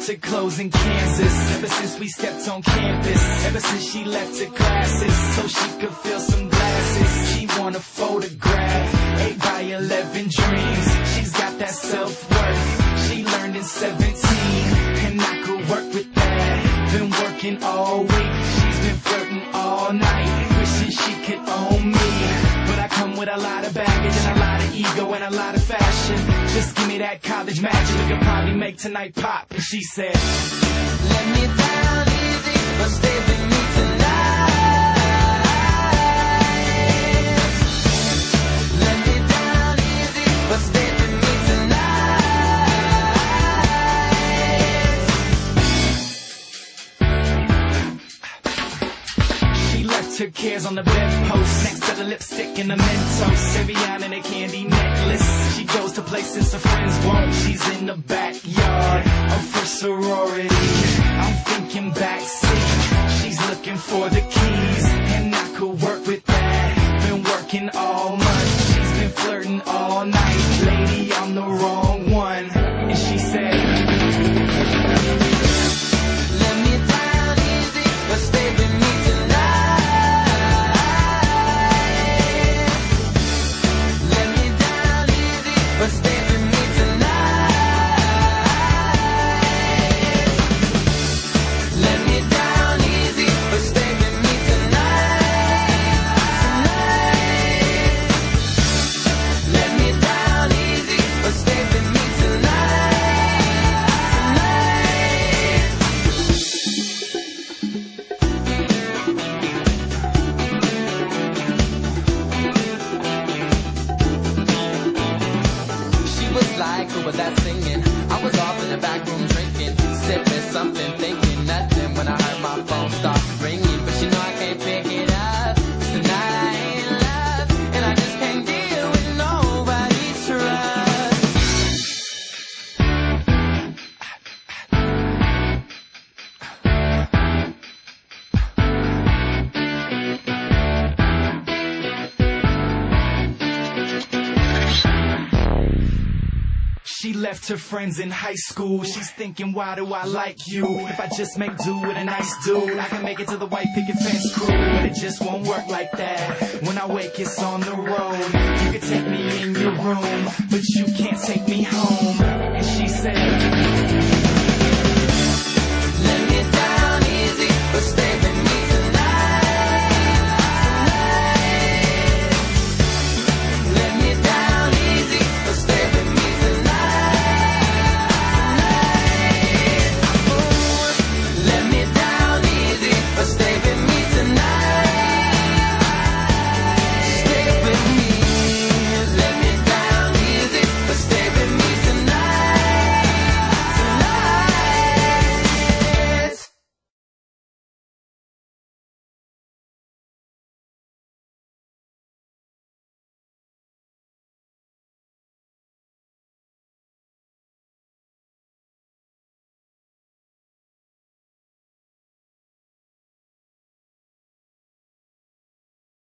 to clothes in Kansas. Ever since we stepped on campus, ever since she left her classes, so she could fill some glasses. She want a photograph, 8x11 dreams. She's got that self-worth, she learned in 17, and I could work with that. Been working all week, she's been flirting all night, wishing she could own me. But I come with a lot of baggage and a lot of ego and a lot of fashion. Just give me that college magic, we could probably make tonight pop. And she said, let me down easy, but stay with me tonight. Let me down easy, but stay with me tonight. She left her cares on the bedpost, next to the lipstick and the Mentos, Evian and a candy necklace. She goes to places her friends won't. She's in the backyard of her sorority, I'm thinking backseat. She's looking for the keys, and I could work with that. Been working all month, she's been flirting all night. Lady, I'm the wrong one. And she said, let me down easy, but stay with me tonight. Let me down easy, but stay with me tonight. Let me down easy, but stay with me tonight. Let me down easy, but stay with me tonight. She was like, who was that singing? I was off in the back room drinking, sipping something, thinking nothing, when I heard my phone start ringing. But you know I can't pick it up, tonight I ain't in love, and I just can't deal with nobody's trust. She left her friends in high school. She's thinking, why do I like you? If I just make do with a nice dude, I can make it to the white picket fence crew. But it just won't work like that. When I wake, it's on the road. You can take me in your room, but you can't take me home. And she said,